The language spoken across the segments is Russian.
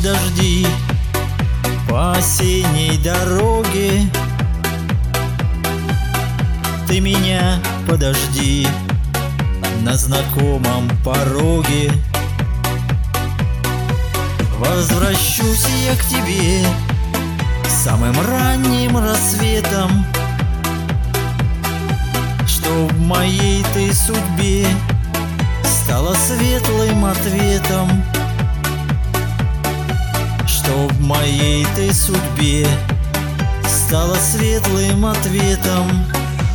дожди по осенней дороге. Ты меня подожди на знакомом пороге. Возвращусь я к тебе самым ранним рассветом, что в моей ты судьбе стало светлым ответом, что в моей ты судьбе стало светлым ответом.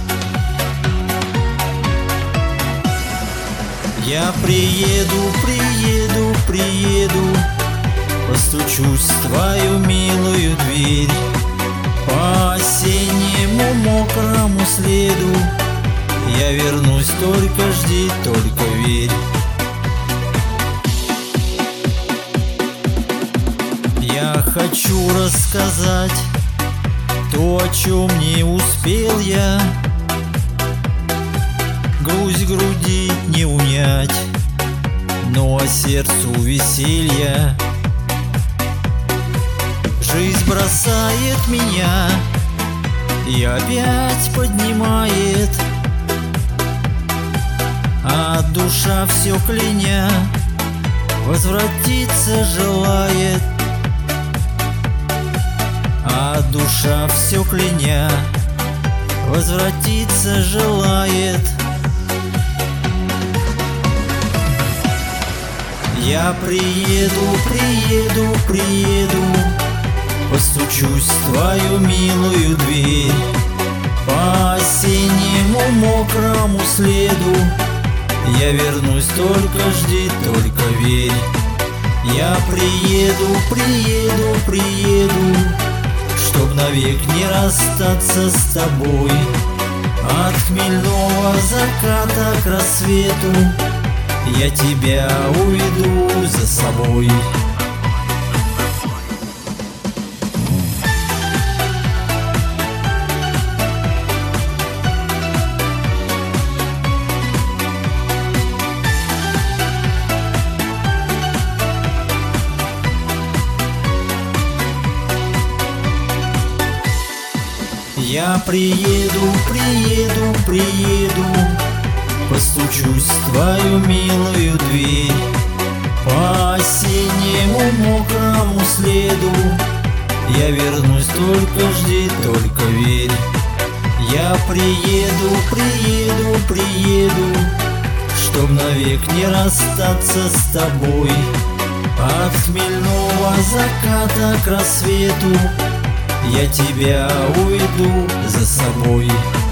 Я приеду, приеду, приеду, постучусь в твою милую дверь по осеннему мокрому следу. Я вернусь, только жди, только верь. Я хочу рассказать то, о чем не успел я. Грусть груди не унять, но сердцу веселья. Жизнь бросает меня и опять поднимает, а душа все кляня возвратиться желает, а душа все кляня возвратиться желает. Я приеду, приеду, приеду, постучусь в твою милую дверь по осеннему мокрому следу. Я вернусь, только жди, только верь. Я приеду, приеду, приеду, чтоб навек не расстаться с тобой. От хмельного заката к рассвету я тебя уведу за собой. Я приеду, приеду, приеду, постучусь в твою милую дверь по осеннему мокрому следу. Я вернусь, только жди, только верь. Я приеду, приеду, приеду, чтоб навек не расстаться с тобой. От хмельного заката к рассвету я тебя уведу за собой.